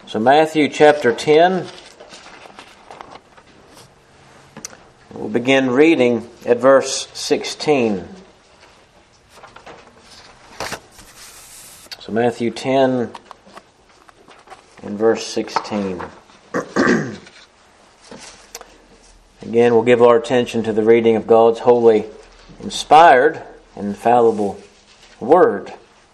So Matthew chapter 10, we'll begin reading at verse 16. So Matthew 10 and verse 16. Again, we'll give our attention to the reading of God's holy, inspired, and infallible Word.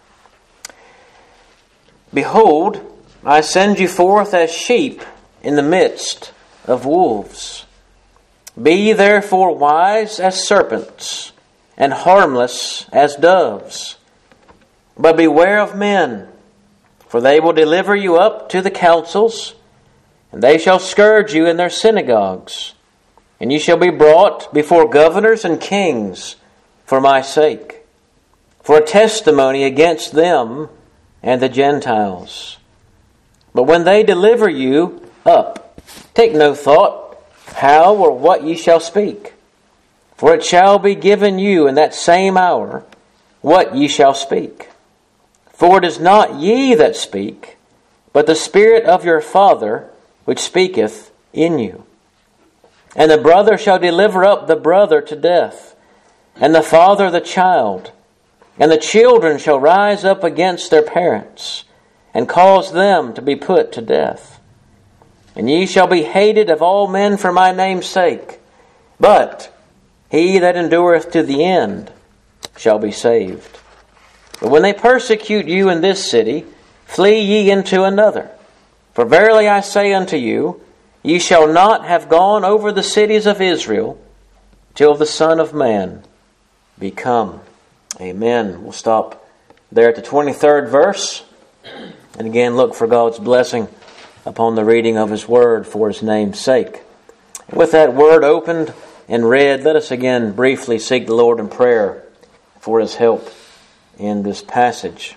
Behold, I send you forth as sheep in the midst of wolves. Be ye therefore wise as serpents, and harmless as doves. But beware of men, for they will deliver you up to the councils, and they shall scourge you in their synagogues. And ye shall be brought before governors and kings for my sake, for a testimony against them and the Gentiles. But when they deliver you up, take no thought how or what ye shall speak. For it shall be given you in that same hour what ye shall speak. For it is not ye that speak, but the Spirit of your Father which speaketh in you. And the brother shall deliver up the brother to death, and the father the child. And the children shall rise up against their parents, and cause them to be put to death. And ye shall be hated of all men for my name's sake, but he that endureth to the end shall be saved. But when they persecute you in this city, flee ye into another. For verily I say unto you, ye shall not have gone over the cities of Israel till the Son of Man be come. Amen. We'll stop there at the 23rd verse. And again, look for God's blessing upon the reading of His Word for His name's sake. With that Word opened and read, let us again briefly seek the Lord in prayer for His help in this passage.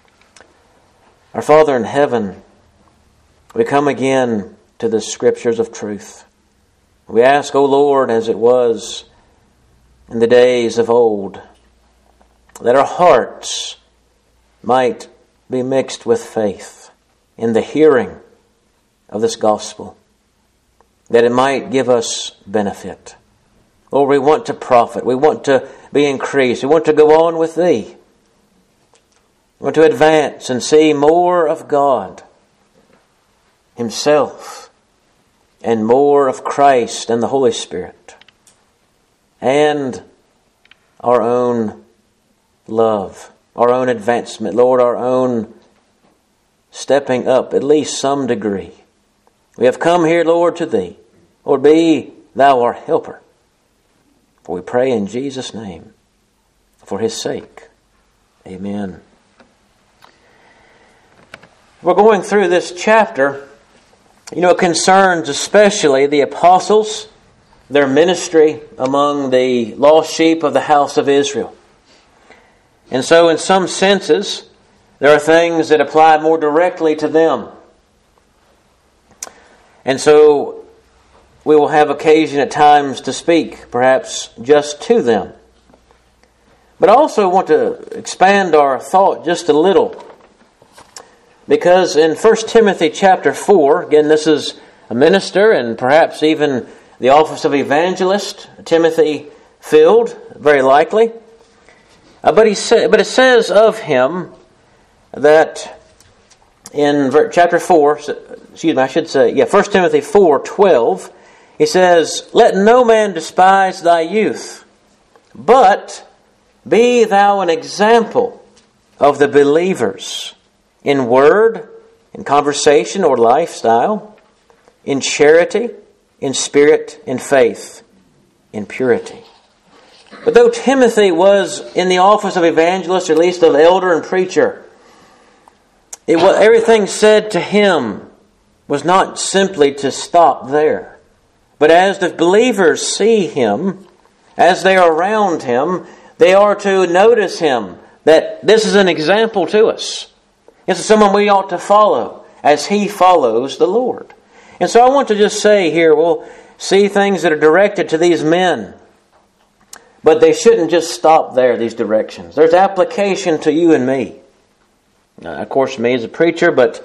Our Father in heaven, we come again to the Scriptures of truth. We ask, O Lord, as it was in the days of old, that our hearts might be mixed with faith in the hearing of this gospel, that it might give us benefit. Lord, we want to profit. We want to be increased. We want to go on with Thee. We want to advance and see more of God Himself and more of Christ and the Holy Spirit and our own love, our own advancement, Lord, our own stepping up, at least some degree. We have come here, Lord, to Thee. Lord, be Thou our helper. For we pray in Jesus' name, for His sake. Amen. We're going through this chapter. It concerns especially the apostles, their ministry among the lost sheep of the house of Israel. And so in some senses, there are things that apply more directly to them. And so we will have occasion at times to speak, perhaps just to them. But I also want to expand our thought just a little. Because in 1 Timothy chapter 4, again, this is a minister and perhaps even the office of evangelist, Timothy filled, very likely. But it says of him that in chapter 4, 1 Timothy 4:12, he says, "Let no man despise thy youth, but be thou an example of the believers in word, in conversation or lifestyle, in charity, in spirit, in faith, in purity." But though Timothy was in the office of evangelist, or at least of elder and preacher, everything said to him was not simply to stop there. But as the believers see him, as they are around him, they are to notice him, that this is an example to us. This is someone we ought to follow as he follows the Lord. And so I want to just say here, we'll see things that are directed to these men. But they shouldn't just stop there, these directions. There's application to you and me. Of course, me as a preacher, but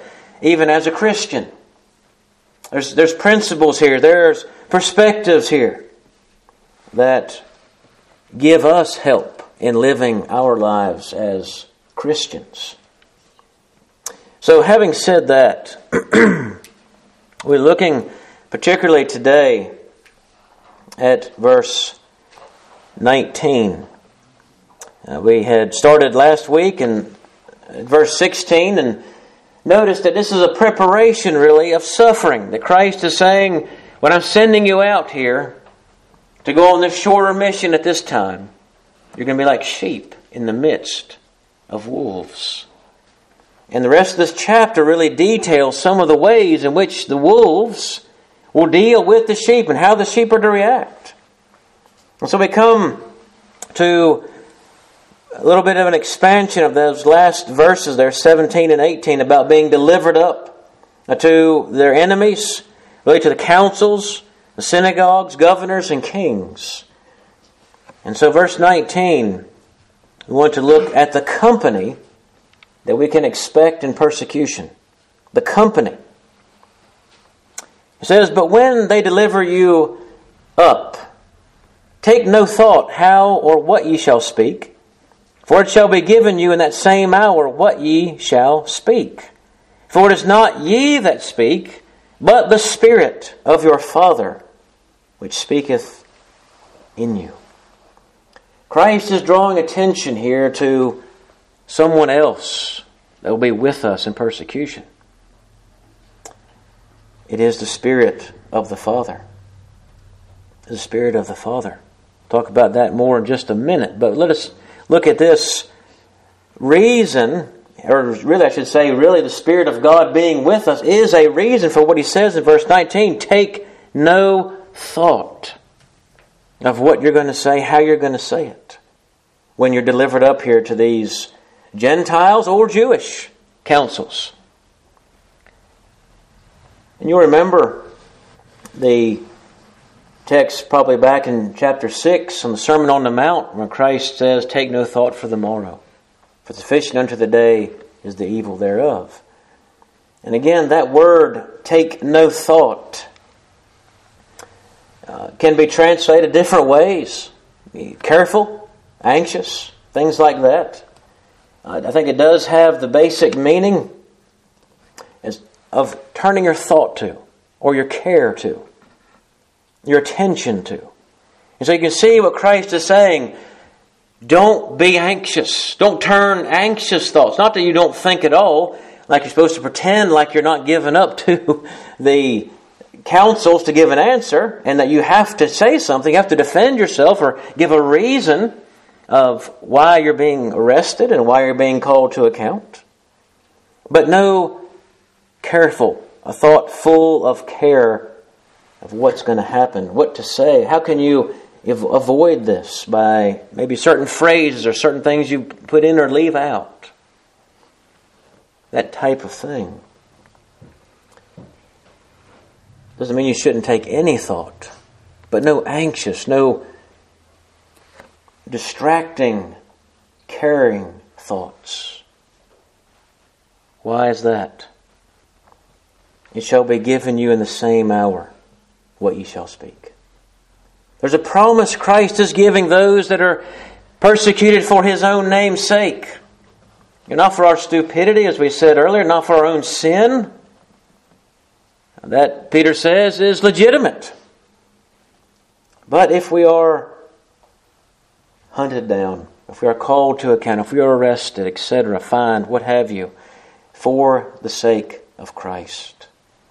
even as a Christian. There's principles here, there's perspectives here that give us help in living our lives as Christians. So having said that, we're looking particularly today at verse 19. We had started last week in verse 16 and noticed that this is a preparation really of suffering. That Christ is saying, when I'm sending you out here to go on this shorter mission at this time, you're going to be like sheep in the midst of wolves. And the rest of this chapter really details some of the ways in which the wolves will deal with the sheep and how the sheep are to react. And so we come to a little bit of an expansion of those last verses there, 17 and 18, about being delivered up to their enemies, really to the councils, the synagogues, governors, and kings. And so verse 19, we want to look at the company that we can expect in persecution. The company. It says, "But when they deliver you up, take no thought how or what ye shall speak, for it shall be given you in that same hour what ye shall speak. For it is not ye that speak, but the Spirit of your Father, which speaketh in you." Christ is drawing attention here to someone else that will be with us in persecution. It is the Spirit of the Father. The Spirit of the Father. Talk about that more in just a minute, but let us look at this reason, or really I should say, really the Spirit of God being with us is a reason for what He says in verse 19. Take no thought of what you're going to say, how you're going to say it, when you're delivered up here to these Gentiles or Jewish councils. And you'll remember the text probably back in chapter 6 on the Sermon on the Mount when Christ says, "Take no thought for the morrow, for sufficient unto the day is the evil thereof." And again, that word, take no thought, can be translated different ways. Be careful, anxious, things like that. I think it does have the basic meaning of turning your thought to, or your care to, your attention to. And so you can see what Christ is saying. Don't be anxious. Don't turn anxious thoughts. Not that you don't think at all, like you're supposed to pretend like you're not giving up to the councils to give an answer, and that you have to say something, you have to defend yourself or give a reason of why you're being arrested and why you're being called to account. But no, careful, a thought full of care of what's going to happen, what to say. How can you avoid this by maybe certain phrases or certain things you put in or leave out? That type of thing. Doesn't mean you shouldn't take any thought, but no anxious, no distracting, caring thoughts. Why is that? It shall be given you in the same hour what ye shall speak. There's a promise Christ is giving those that are persecuted for His own name's sake. Not for our stupidity, as we said earlier, not for our own sin. That, Peter says, is legitimate. But if we are hunted down, if we are called to account, if we are arrested, etc., fined, what have you, for the sake of Christ.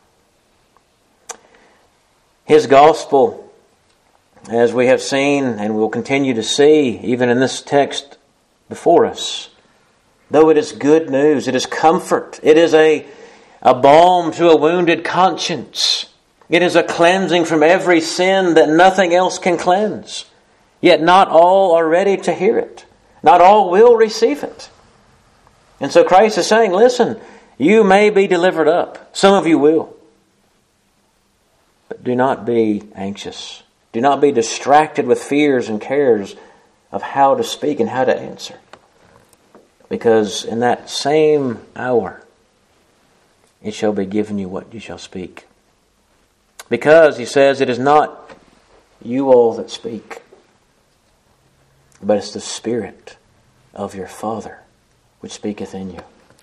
His gospel, as we have seen and will continue to see, even in this text before us, though it is good news, it is comfort, it is a balm to a wounded conscience, it is a cleansing from every sin that nothing else can cleanse. Yet not all are ready to hear it. Not all will receive it. And so Christ is saying, listen, you may be delivered up. Some of you will. But do not be anxious. Do not be distracted with fears and cares of how to speak and how to answer. Because in that same hour, it shall be given you what you shall speak. Because, he says, it is not you all that speak, but it's the Spirit of your Father which speaketh in you.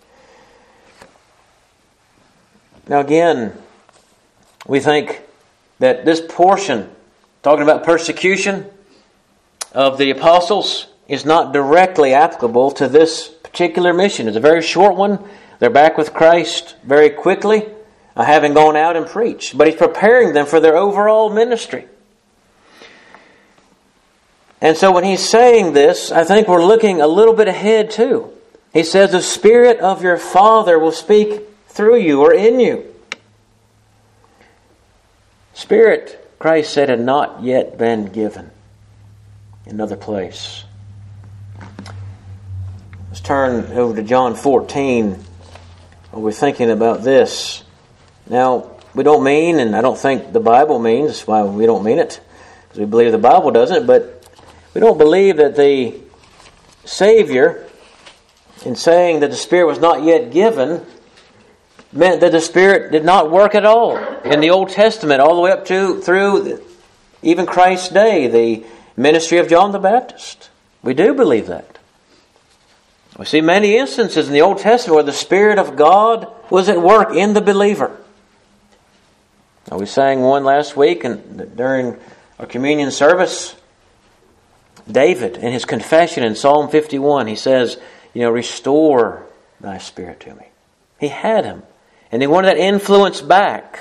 Now again, we think that this portion, talking about persecution of the apostles, is not directly applicable to this particular mission. It's a very short one. They're back with Christ very quickly, having gone out and preached. But He's preparing them for their overall ministry. And so when He's saying this, I think we're looking a little bit ahead too. He says, the Spirit of your Father will speak through you or in you. Spirit, Christ said, had not yet been given. Another place. Let's turn over to John 14. We're thinking about this. Now, we don't mean, and I don't think the Bible means, that's why we don't mean it, because we believe the Bible doesn't, but we don't believe that the Savior, in saying that the Spirit was not yet given, meant that the Spirit did not work at all in the Old Testament, all the way up to through even Christ's day, the ministry of John the Baptist. We do believe that. We see many instances in the Old Testament where the Spirit of God was at work in the believer. Now, we sang one last week and during our communion service. David, in his confession in Psalm 51, he says, restore thy Spirit to me. He had him. And he wanted that influence back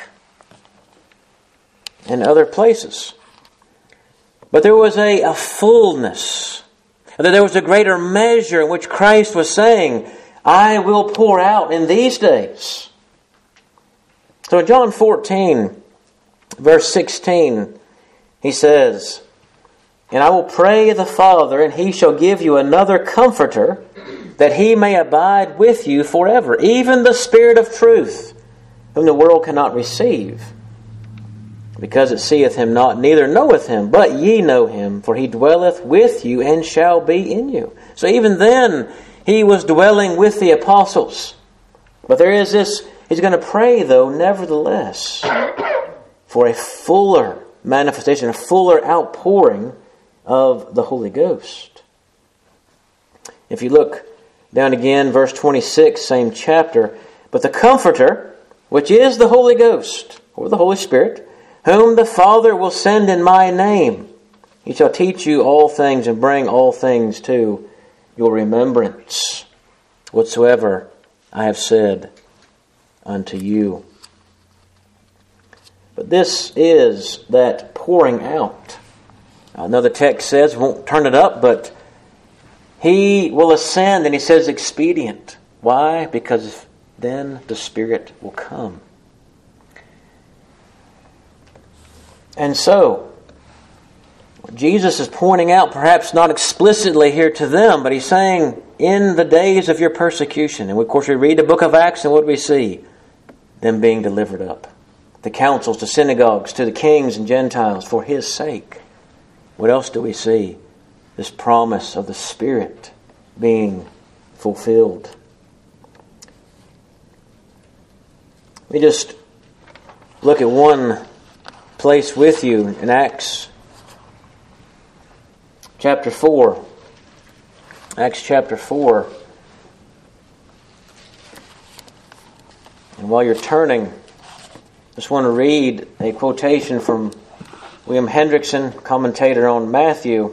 in other places. But there was a fullness. There was a greater measure in which Christ was saying, I will pour out in these days. So in John 14, verse 16, he says, and I will pray the Father, and He shall give you another Comforter, that He may abide with you forever, even the Spirit of truth, whom the world cannot receive, because it seeth Him not, neither knoweth Him, but ye know Him, for He dwelleth with you and shall be in you. So even then, He was dwelling with the apostles. But there is this, He's going to pray, though, nevertheless, for a fuller manifestation, a fuller outpouring of the Holy Ghost. If you look down again, verse 26, same chapter, but the Comforter, which is the Holy Ghost, or the Holy Spirit, whom the Father will send in my name, He shall teach you all things and bring all things to your remembrance, whatsoever I have said unto you. But this is that pouring out. Another text says, won't turn it up, but He will ascend, and he says expedient. Why? Because then the Spirit will come. And so, Jesus is pointing out, perhaps not explicitly here to them, but He's saying, in the days of your persecution, and of course we read the book of Acts, and what do we see? Them being delivered up. The councils, the synagogues, to the kings and Gentiles for His sake. What else do we see? This promise of the Spirit being fulfilled. Let me just look at one place with you in Acts chapter 4. Acts chapter 4. And while you're turning, I just want to read a quotation from William Hendrickson, commentator on Matthew.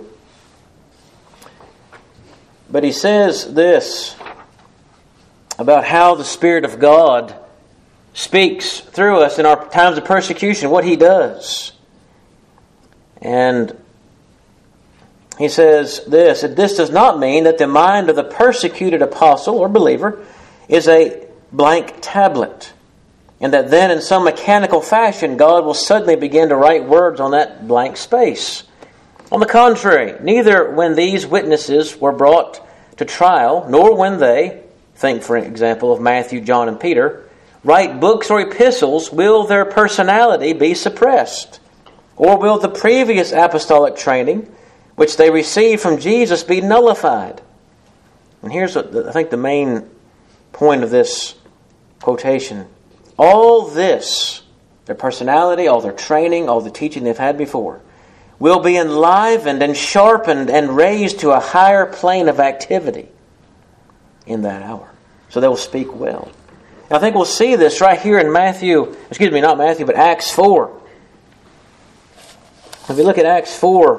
But he says this about how the Spirit of God speaks through us in our times of persecution, what He does. And he says this, that this does not mean that the mind of the persecuted apostle or believer is a blank tablet, and that then in some mechanical fashion God will suddenly begin to write words on that blank space. On the contrary, neither when these witnesses were brought to trial, nor when they, think for example of Matthew, John, and Peter, write books or epistles, will their personality be suppressed, or will the previous apostolic training which they received from Jesus be nullified. And here's what I think the main point of this quotation all this, their personality, all their training, all the teaching they've had before, will be enlivened and sharpened and raised to a higher plane of activity in that hour. So they will speak well. And I think we'll see this right here in Acts 4. If you look at Acts 4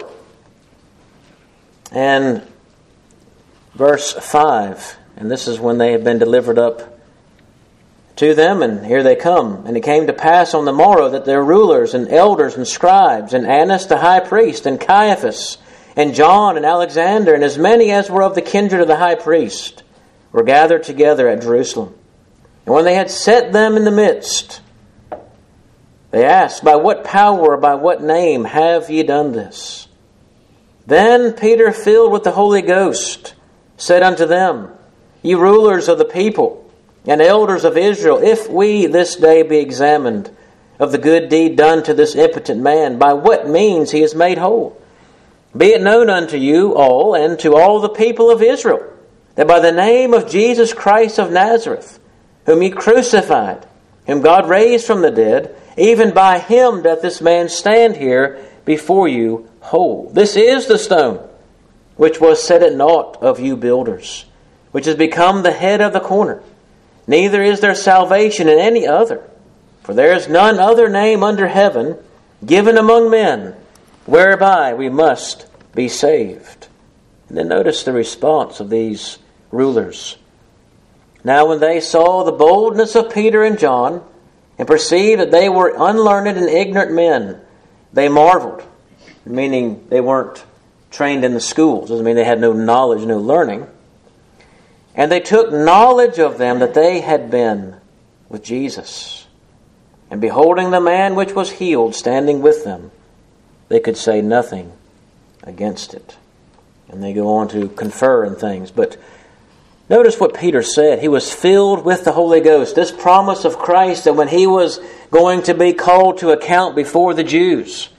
and verse 5, and this is when they have been delivered up to them, and here they come. And it came to pass on the morrow that their rulers and elders and scribes, and Annas the high priest, and Caiaphas, and John, and Alexander, and as many as were of the kindred of the high priest, were gathered together at Jerusalem. And when they had set them in the midst, they asked, By what power or by what name have ye done this? Then Peter, filled with the Holy Ghost, said unto them, Ye rulers of the people, and elders of Israel, if we this day be examined of the good deed done to this impotent man, by what means he is made whole, be it known unto you all and to all the people of Israel, that by the name of Jesus Christ of Nazareth, whom ye crucified, whom God raised from the dead, even by him doth this man stand here before you whole. This is the stone which was set at naught of you builders, which has become the head of the corner. Neither is there salvation in any other, for there is none other name under heaven given among men, whereby we must be saved. And then notice the response of these rulers. Now when they saw the boldness of Peter and John, and perceived that they were unlearned and ignorant men, they marveled, meaning they weren't trained in the schools. Doesn't mean they had no knowledge, no learning. And they took knowledge of them that they had been with Jesus. And beholding the man which was healed standing with them, they could say nothing against it. And they go on to confer in things. But notice what Peter said. He was filled with the Holy Ghost. This promise of Christ that when he was going to be called to account before the Jews,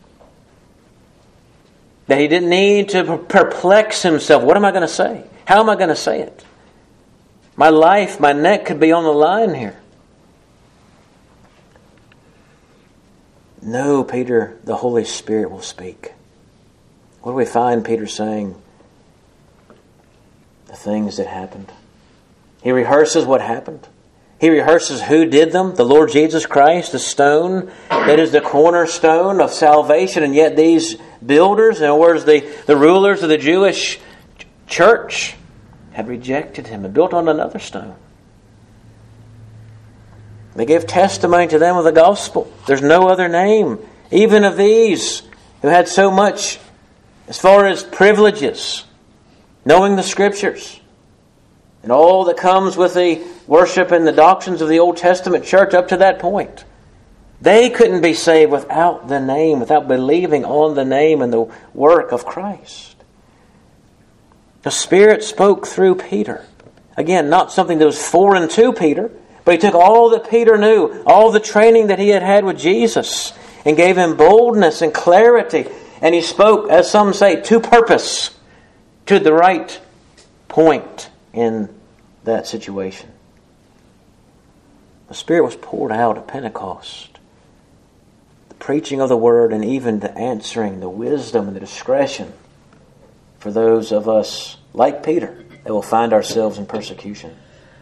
that he didn't need to perplex himself. What am I going to say? How am I going to say it? My life, my neck could be on the line here. No, Peter, the Holy Spirit will speak. What do we find Peter saying? The things that happened. He rehearses what happened. He rehearses who did them. The Lord Jesus Christ, the stone that is the cornerstone of salvation. And yet these builders, in other words, the rulers of the Jewish church, had rejected him and built on another stone. They gave testimony to them of the gospel. There's no other name, even of these who had so much as far as privileges, knowing the Scriptures, and all that comes with the worship and the doctrines of the Old Testament church up to that point. They couldn't be saved without the name, without believing on the name and the work of Christ. The Spirit spoke through Peter. Again, not something that was foreign to Peter, but he took all that Peter knew, all the training that he had had with Jesus, and gave him boldness and clarity. And he spoke, as some say, to purpose, to the right point in that situation. The Spirit was poured out at Pentecost. The preaching of the Word and even the answering, the wisdom and the discretion for those of us like Peter that will find ourselves in persecution.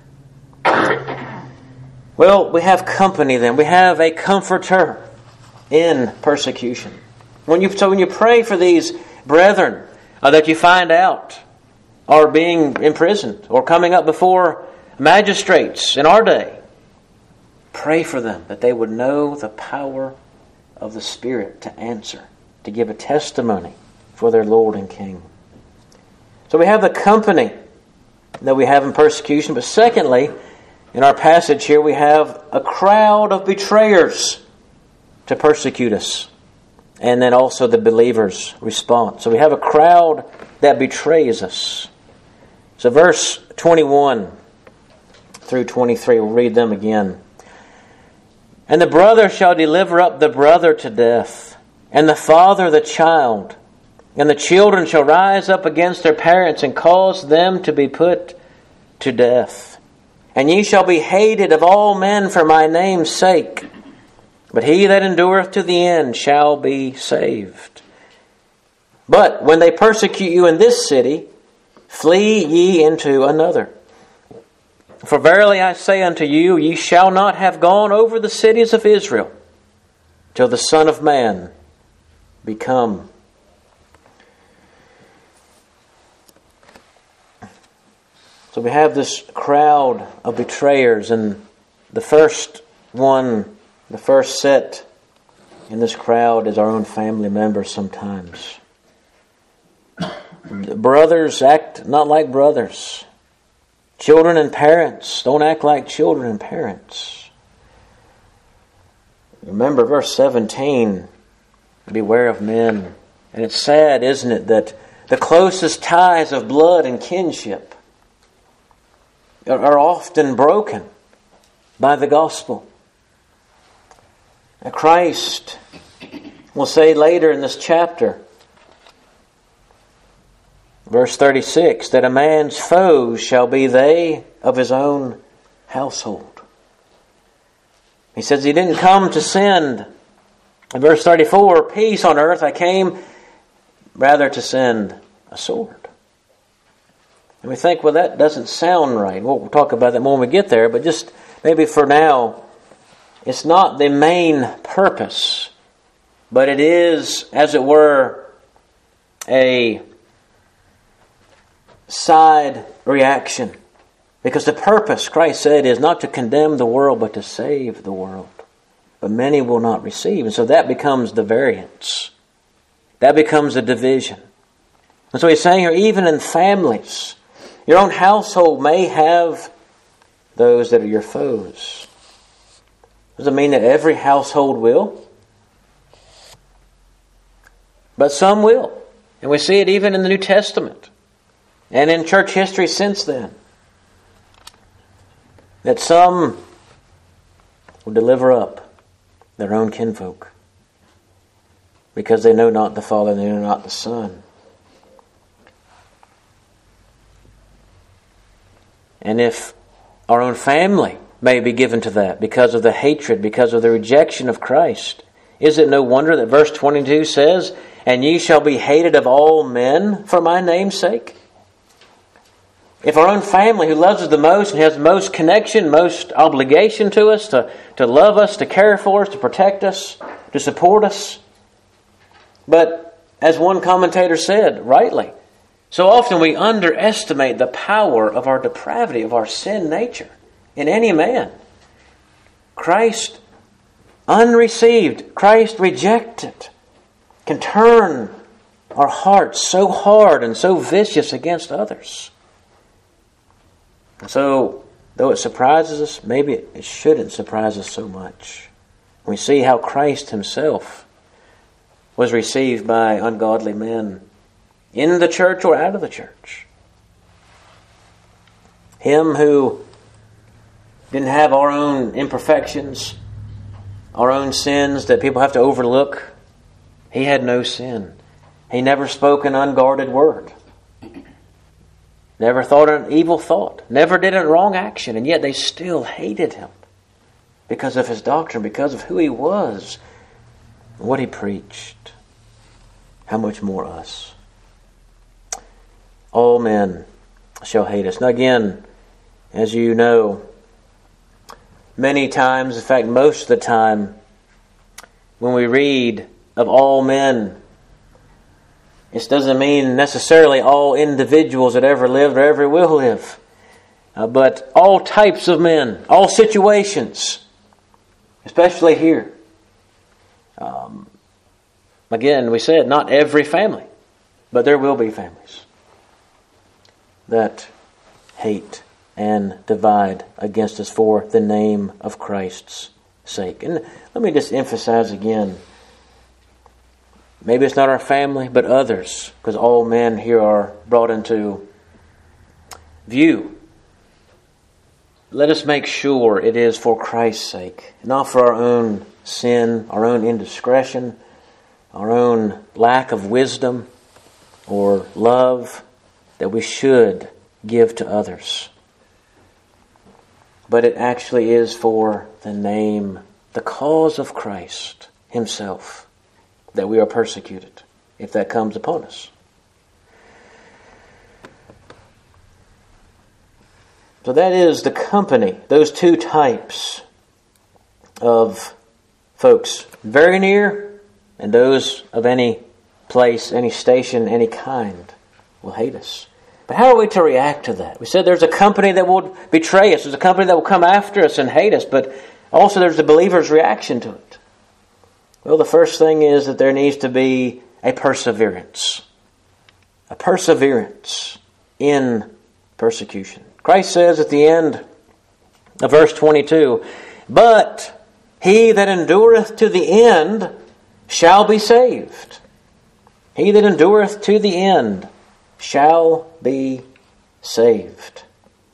Well, we have company then. We have a comforter in persecution. When you pray for these brethren that you find out are being imprisoned or coming up before magistrates in our day, pray for them that they would know the power of the Spirit to answer, to give a testimony for their Lord and King. So we have the company that we have in persecution. But secondly, in our passage here, we have a crowd of betrayers to persecute us. And then also the believer's response. So we have a crowd that betrays us. So verse 21 through 23, we'll read them again. And the brother shall deliver up the brother to death, and the father the child. And the children shall rise up against their parents and cause them to be put to death. And ye shall be hated of all men for my name's sake. But he that endureth to the end shall be saved. But when they persecute you in this city, flee ye into another. For verily I say unto you, ye shall not have gone over the cities of Israel till the Son of Man be come. So we have this crowd of betrayers, and the first set in this crowd is our own family members sometimes. Brothers act not like brothers. Children and parents don't act like children and parents. Remember verse 17, beware of men. And it's sad, isn't it, that the closest ties of blood and kinship are often broken by the gospel. And Christ will say later in this chapter, verse 36, that a man's foes shall be they of his own household. He says he didn't come to send, in verse 34, peace on earth. I came rather to send a sword. And we think, well, that doesn't sound right. We'll talk about that more when we get there, but just maybe for now, it's not the main purpose, but it is, as it were, a side reaction. Because the purpose, Christ said, is not to condemn the world, but to save the world. But many will not receive. And so that becomes the variance. That becomes the division. And so he's saying here, even in families, your own household may have those that are your foes. Doesn't mean that every household will. But some will. And we see it even in the New Testament. And in church history since then. That some will deliver up their own kinfolk. Because they know not the Father and they know not the Son. And if our own family may be given to that because of the hatred, because of the rejection of Christ, is it no wonder that verse 22 says, and ye shall be hated of all men for my name's sake? If our own family, who loves us the most and has the most connection, most obligation to us, to love us, to care for us, to protect us, to support us. But as one commentator said, rightly, so often we underestimate the power of our depravity, of our sin nature in any man. Christ unreceived, Christ rejected, can turn our hearts so hard and so vicious against others. And so, though it surprises us, maybe it shouldn't surprise us so much. We see how Christ himself was received by ungodly men in the church or out of the church. Him who didn't have our own imperfections, our own sins that people have to overlook. He had no sin. He never spoke an unguarded word. Never thought an evil thought. Never did a wrong action. And yet they still hated him because of his doctrine, because of who he was, and what he preached. How much more us? All men shall hate us. Now again, as you know, many times, in fact most of the time, when we read of all men, it doesn't mean necessarily all individuals that ever lived or ever will live. But all types of men, all situations, especially here. Again, we said not every family, but there will be families that hate and divide against us for the name of Christ's sake. And let me just emphasize again, maybe it's not our family, but others, because all men here are brought into view. Let us make sure it is for Christ's sake, not for our own sin, our own indiscretion, our own lack of wisdom or love that we should give to others. but it actually is for the name, the cause of Christ Himself, that we are persecuted, if that comes upon us. So that is the company, those two types of folks, very near, and those of any place, any station, any kind, will hate us. But how are we to react to that? We said there's a company that will betray us, there's a company that will come after us and hate us, but also there's the believer's reaction to it. Well, the first thing is that there needs to be a perseverance in persecution. Christ says at the end of verse 22, "But he that endureth to the end shall be saved." He that endureth to the end shall be saved.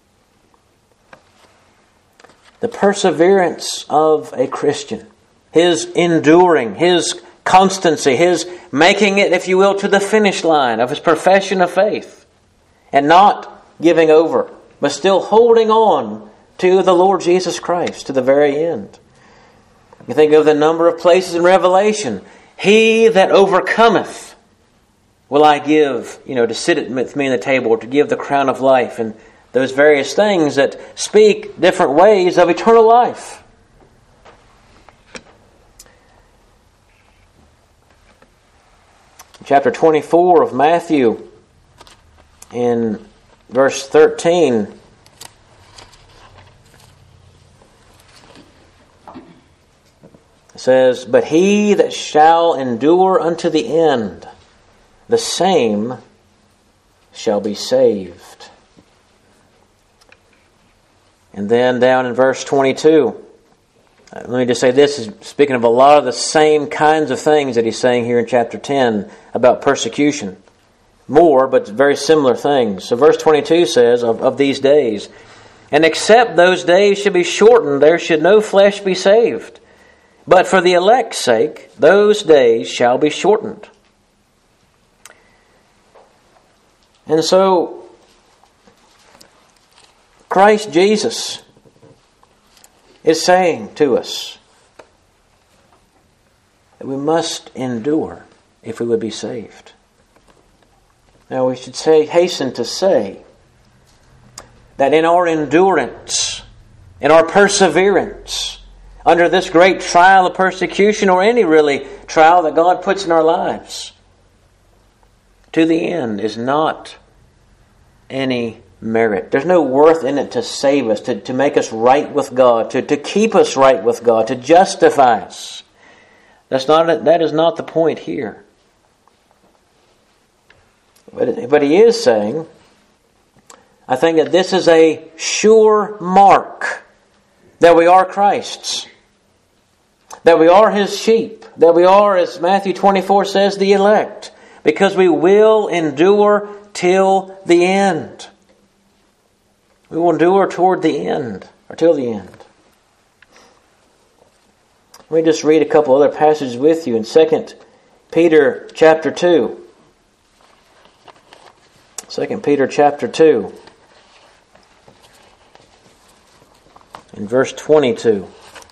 The perseverance of a Christian, his enduring, his constancy, his making it, if you will, to the finish line of his profession of faith, and not giving over, but still holding on to the Lord Jesus Christ to the very end. You think of the number of places in Revelation. "He that overcometh will I give," to sit with me at the table, or to give the crown of life, and those various things that speak different ways of eternal life. Chapter 24 of Matthew, in verse 13, it says, "But he that shall endure unto the end, the same shall be saved." And then down in verse 22, let me just say this is speaking of a lot of the same kinds of things that he's saying here in chapter 10 about persecution. More, but very similar things. So verse 22 says of these days, "And except those days should be shortened, there should no flesh be saved. But for the elect's sake, those days shall be shortened." And so, Christ Jesus is saying to us that we must endure if we would be saved. Now we should hasten to say that in our endurance, in our perseverance, under this great trial of persecution, or any really trial that God puts in our lives, to the end is not any merit. There's no worth in it to save us, to make us right with God, to keep us right with God, to justify us. That is not the point here. But he is saying, I think that this is a sure mark that we are Christ's, that we are His sheep, that we are, as Matthew 24 says, the elect, because we will endure till the end. We will endure toward the end, or till the end. Let me just read a couple other passages with you in 2 Peter chapter 2. 2 Peter chapter 2. In verse 22.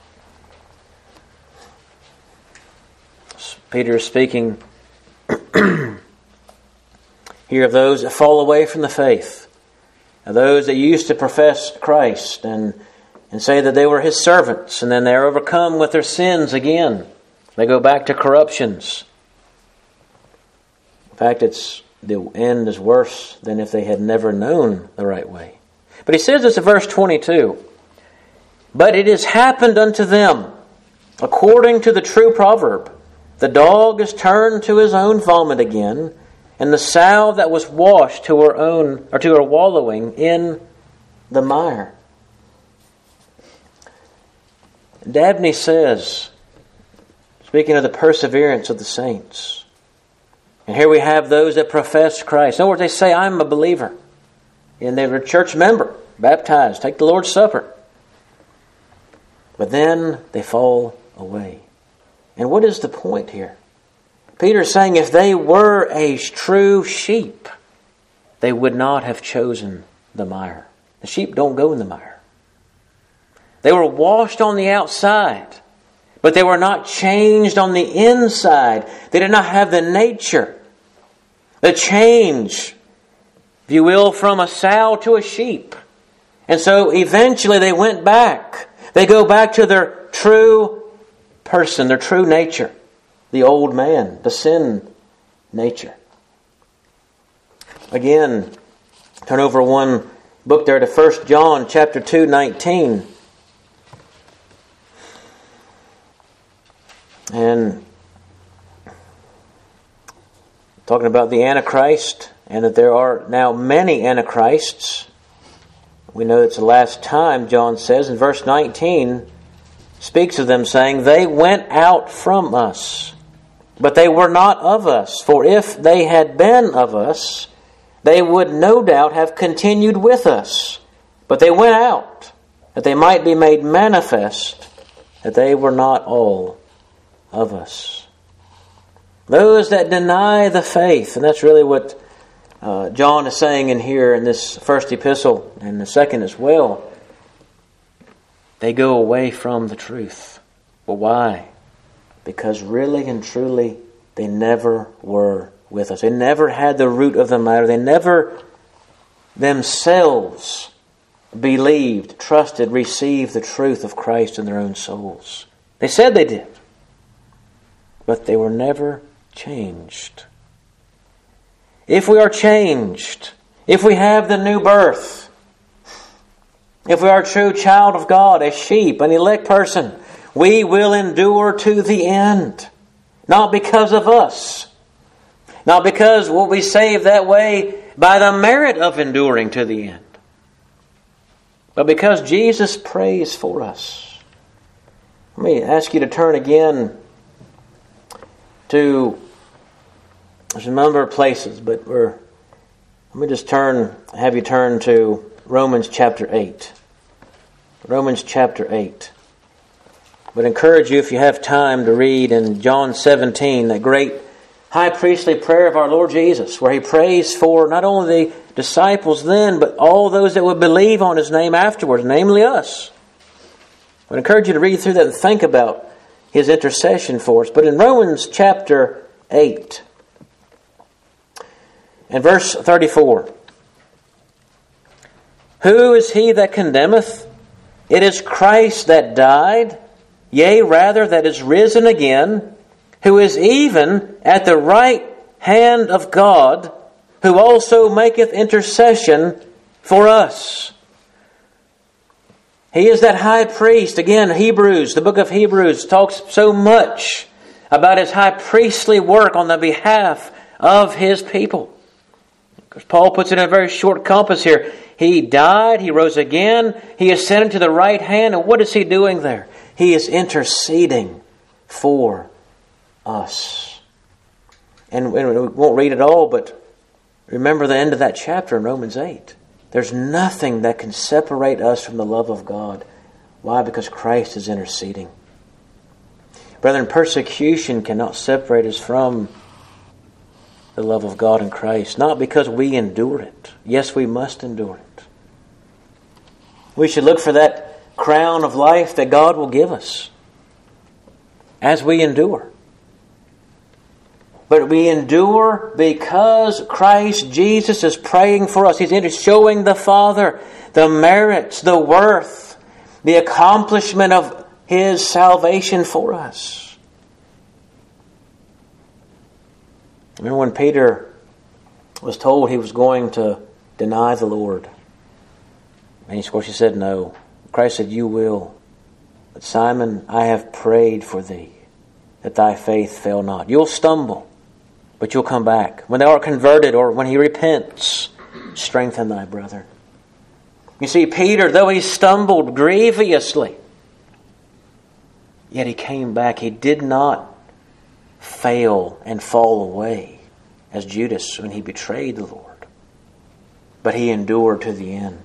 Peter is speaking here of those that fall away from the faith, of those that used to profess Christ and say that they were His servants, and then they're overcome with their sins again. They go back to corruptions. In fact, the end is worse than if they had never known the right way. But he says this in verse 22. "But it has happened unto them, according to the true proverb, the dog is turned to his own vomit again, and the sow that was washed to her wallowing in the mire." Dabney says, speaking of the perseverance of the saints, and here we have those that profess Christ. In other words, they say, "I'm a believer," and they're a church member, baptized, take the Lord's Supper. But then they fall away. And what is the point here? Peter's saying if they were a true sheep, they would not have chosen the mire. The sheep don't go in the mire. They were washed on the outside, but they were not changed on the inside. They did not have the nature, the change, if you will, from a sow to a sheep. And so eventually they went back. They go back to their true person, their true nature, the old man, the sin nature. Again, turn over one book there to 1 John chapter 2:19. And talking about the Antichrist, and that there are now many Antichrists. We know it's the last time, John says, in verse 19, speaks of them saying, "They went out from us, but they were not of us. For if they had been of us, they would no doubt have continued with us. But they went out, that they might be made manifest, that they were not all of us." Those that deny the faith, and that's really what John is saying in here in this first epistle, and the second as well, they go away from the truth. But why? Because really and truly, they never were with us. They never had the root of the matter. They never themselves believed, trusted, received the truth of Christ in their own souls. They said they did, but they were never changed. If we are changed, if we have the new birth, if we are a true child of God, a sheep, an elect person, we will endure to the end. Not because of us. Not because we'll be saved that way by the merit of enduring to the end. But because Jesus prays for us. Let me ask you to turn again to, there's a number of places, but let me just have you turn to Romans chapter 8. Romans chapter 8. But encourage you, if you have time, to read in John 17, that great high priestly prayer of our Lord Jesus, where He prays for not only the disciples then, but all those that would believe on His name afterwards, namely us. I would encourage you to read through that and think about His intercession for us. But in Romans chapter 8, and verse 34, "Who is he that condemneth? It is Christ that died, yea, rather that is risen again, who is even at the right hand of God, who also maketh intercession for us." He is that high priest. Again, Hebrews, the book of Hebrews talks so much about His high priestly work on the behalf of His people. Because Paul puts it in a very short compass here. He died, He rose again, He ascended to the right hand, and what is He doing there? He is interceding for us. And we won't read it all, but remember the end of that chapter in Romans 8. There's nothing that can separate us from the love of God. Why? Because Christ is interceding. Brethren, persecution cannot separate us from the love of God in Christ. Not because we endure it. Yes, we must endure it. We should look for that crown of life that God will give us as we endure. But we endure because Christ Jesus is praying for us. He's showing the Father the merits, the worth, the accomplishment of His salvation for us. Remember when Peter was told he was going to deny the Lord? And of course he said no. Christ said, "You will. But Simon, I have prayed for thee, that thy faith fail not." You'll stumble, but you'll come back. When thou art converted, or when he repents, strengthen thy brother. You see, Peter, though he stumbled grievously, yet he came back. He did not fail and fall away as Judas when he betrayed the Lord, but he endured to the end.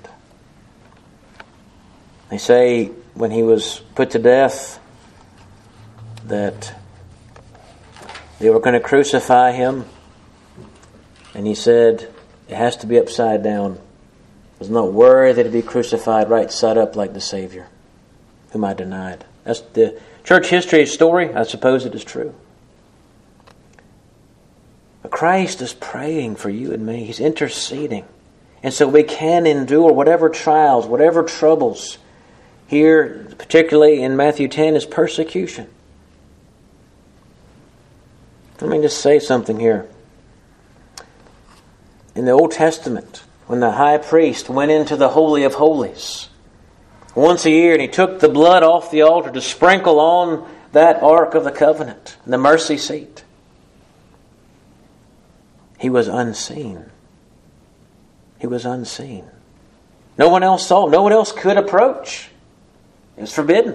They say when he was put to death that they were going to crucify him, and he said, "It has to be upside down. I was not worthy to be crucified right side up like the Savior." whom I denied. That's the church history story. I suppose it is true. But Christ is praying for you and me. He's interceding. And so we can endure whatever trials, whatever troubles. Here, particularly in Matthew 10, is persecution. Let me just say something here. In the Old Testament, when the high priest went into the Holy of Holies once a year, and he took the blood off the altar to sprinkle on that Ark of the Covenant, the mercy seat, he was unseen. He was unseen. No one else saw him. No one else could approach. It was forbidden.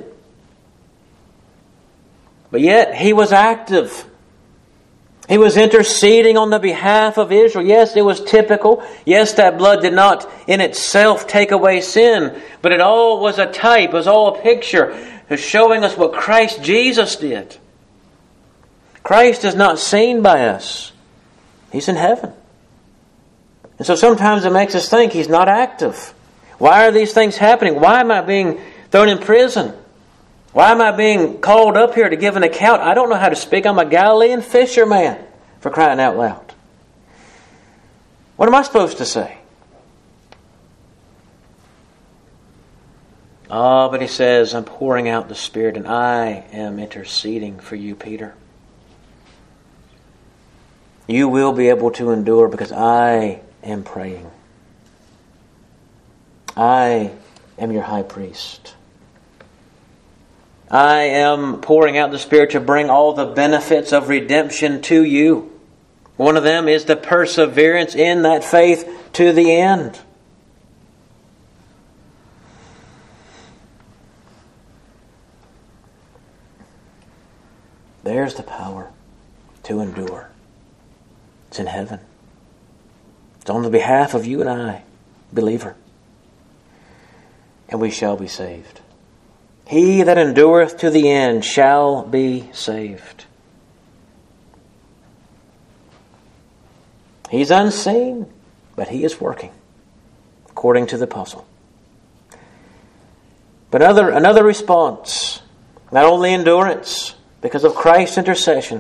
But yet, he was active. He was interceding on the behalf of Israel. Yes, it was typical. Yes, that blood did not in itself take away sin. But it all was a type. It was all a picture showing us what Christ Jesus did. Christ is not seen by us. He's in heaven. And so sometimes it makes us think He's not active. Why are these things happening? Why am I being thrown in prison? Why am I being called up here to give an account? I don't know how to speak. I'm a Galilean fisherman, for crying out loud. What am I supposed to say? But he says, I'm pouring out the Spirit and I am interceding for you, Peter. You will be able to endure because I am praying. I am your high priest. I am pouring out the Spirit to bring all the benefits of redemption to you. One of them is the perseverance in that faith to the end. There's the power to endure. It's in heaven. It's on the behalf of you and I, believer. And we shall be saved. He that endureth to the end shall be saved. He's unseen, but He is working, according to the apostle. But another response, not only endurance, because of Christ's intercession,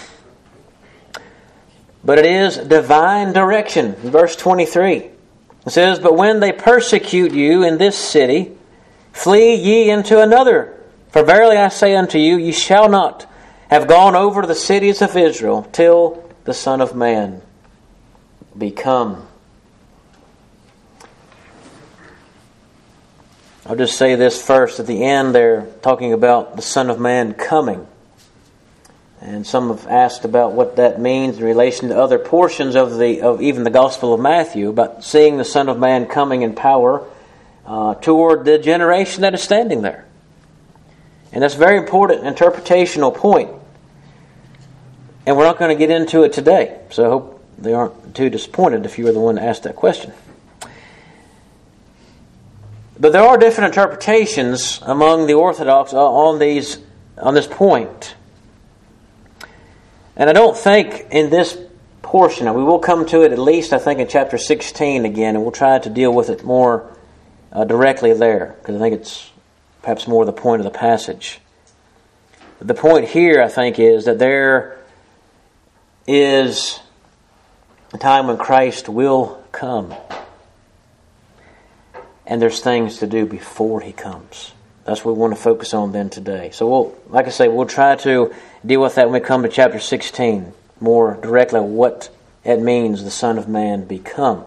but it is divine direction. In verse 23, it says, But when they persecute you in this city, flee ye into another. For verily I say unto you, ye shall not have gone over the cities of Israel till the Son of Man be come. I'll just say this first. At the end, they're talking about the Son of Man coming. And some have asked about what that means in relation to other portions of even the Gospel of Matthew, about seeing the Son of Man coming in power toward the generation that is standing there. And that's a very important interpretational point. And we're not going to get into it today. So I hope they aren't too disappointed if you were the one to ask that question. But there are different interpretations among the Orthodox on this point. And I don't think in this portion, and we will come to it at least, I think, in chapter 16 again, and we'll try to deal with it more directly there, because I think it's perhaps more the point of the passage. But the point here, I think, is that there is a time when Christ will come, and there's things to do before He comes. That's what we want to focus on then today. So like I say, we'll try to deal with that when we come to chapter 16, more directly what it means the Son of Man become.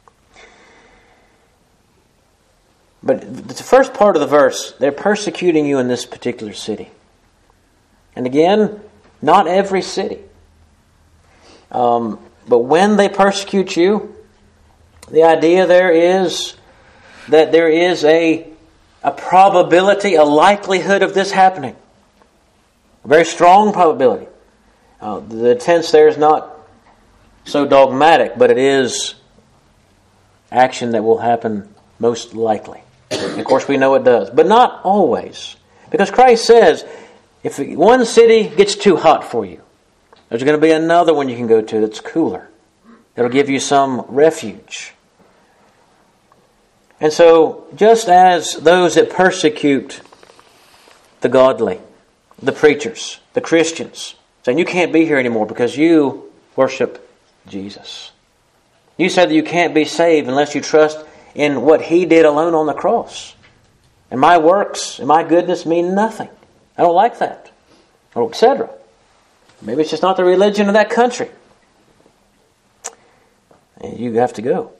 But the first part of the verse, they're persecuting you in this particular city. And again, not every city. But when they persecute you, the idea there is that there is a probability, a likelihood of this happening. A very strong probability. The tense there is not so dogmatic, but it is action that will happen most likely. And of course, we know it does, but not always. Because Christ says, if one city gets too hot for you, there's going to be another one you can go to that's cooler. That'll give you some refuge. And so, just as those that persecute the godly, the preachers, the Christians, saying you can't be here anymore because you worship Jesus. You said that you can't be saved unless you trust in what He did alone on the cross. And my works and my goodness mean nothing. I don't like that. Or etc. Maybe it's just not the religion of that country. And you have to go.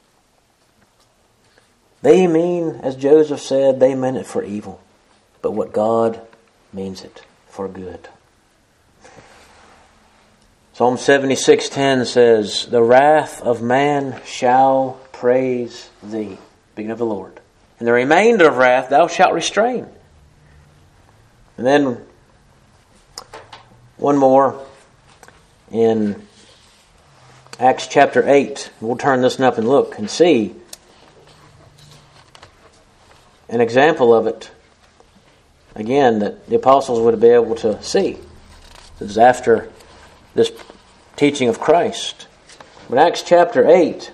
They mean, as Joseph said, they meant it for evil. But what God means it for good. Psalm 76:10 says, "The wrath of man shall praise thee," speaking of the Lord. "And the remainder of wrath thou shalt restrain." And then one more in Acts chapter 8. We'll turn this up and look and see an example of it, again, that the apostles would be able to see. This is after this teaching of Christ. But Acts chapter 8,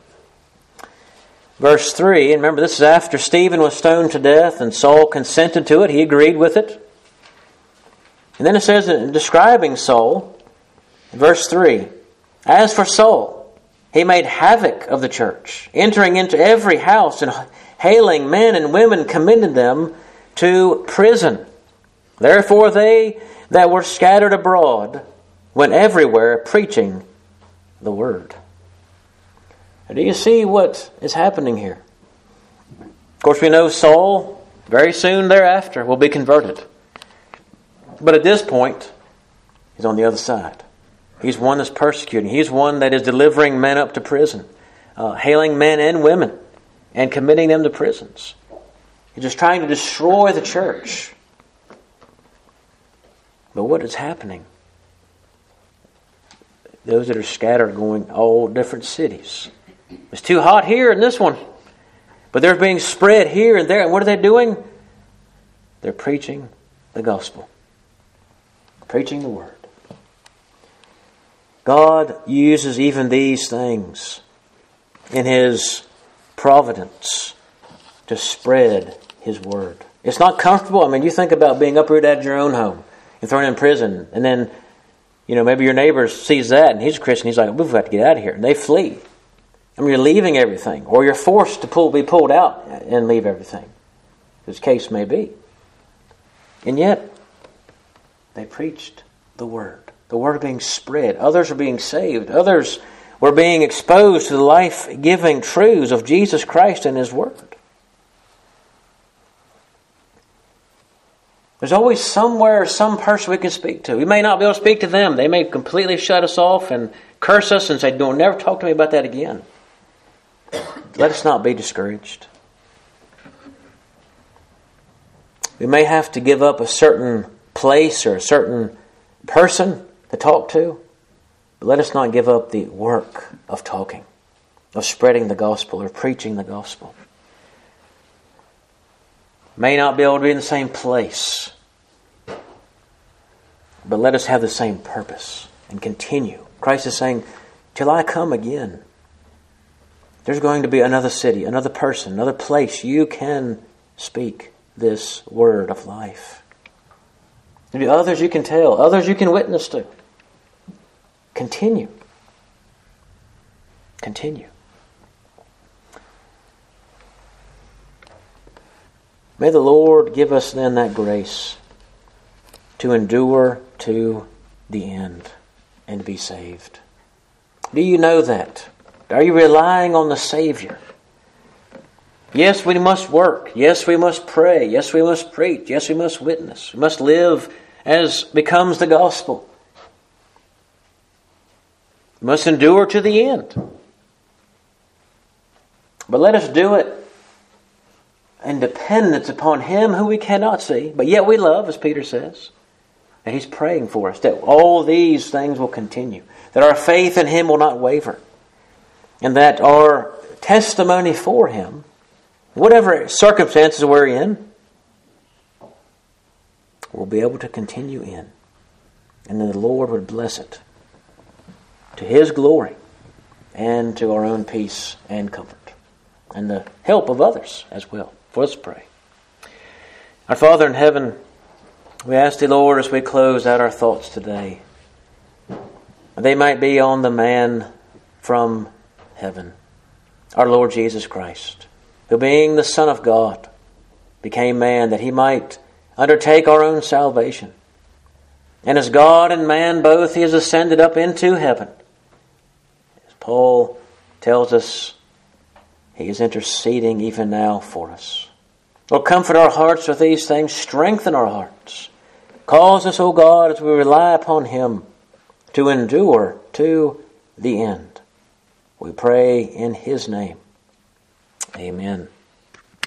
verse 3, and remember this is after Stephen was stoned to death and Saul consented to it. He agreed with it. And then it says, in describing Saul, verse 3, "As for Saul, he made havoc of the church, entering into every house and hailing men and women, commended them to prison. Therefore they that were scattered abroad went everywhere preaching the word." And do you see what is happening here? Of course, we know Saul, very soon thereafter, will be converted. But at this point, he's on the other side. He's one that's persecuting. He's one that is delivering men up to prison, hailing men and women, and committing them to prisons. He's just trying to destroy the church. But what is happening? Those that are scattered are going all different cities. It's too hot here in this one. But they're being spread here and there. And what are they doing? They're preaching the gospel. Preaching the word. God uses even these things in His providence to spread His word. It's not comfortable. I mean, you think about being uprooted out of your own home and thrown in prison, and then, maybe your neighbor sees that and he's a Christian. He's like, "We've got to get out of here," and they flee. I mean, you're leaving everything, or you're forced to be pulled out and leave everything, as the case may be. And yet, they preached the word. The word being spread. Others are being saved. Others were being exposed to the life-giving truths of Jesus Christ and His word. There's always somewhere, some person we can speak to. We may not be able to speak to them. They may completely shut us off and curse us and say, "Don't never talk to me about that again." Let us not be discouraged. We may have to give up a certain place or a certain person to talk to, but let us not give up the work of talking, of spreading the gospel or preaching the gospel. May not be able to be in the same place, but let us have the same purpose and continue. Christ is saying, "Till I come again, there's going to be another city, another person, another place you can speak this word of life. There'll be others you can tell, others you can witness to." Continue. Continue. May the Lord give us then that grace to endure to the end and be saved. Do you know that? Are you relying on the Savior? Yes, we must work. Yes, we must pray. Yes, we must preach. Yes, we must witness. We must live as becomes the gospel. We must endure to the end. But let us do it in dependence upon Him who we cannot see, but yet we love, as Peter says. And He's praying for us that all these things will continue, that our faith in Him will not waver, and that our testimony for Him, whatever circumstances we're in, we'll be able to continue in. And then the Lord would bless it to His glory and to our own peace and comfort and the help of others as well. Let's pray. Our Father in heaven, We ask Thee, Lord, as we close out our thoughts today, they might be on the man from heaven, our Lord Jesus Christ, who being the Son of God, became man that He might undertake our own salvation. And as God and man both, He has ascended up into heaven. As Paul tells us, He is interceding even now for us. Lord, comfort our hearts with these things. Strengthen our hearts. Cause us, O God, as we rely upon Him, to endure to the end. We pray in His name. Amen.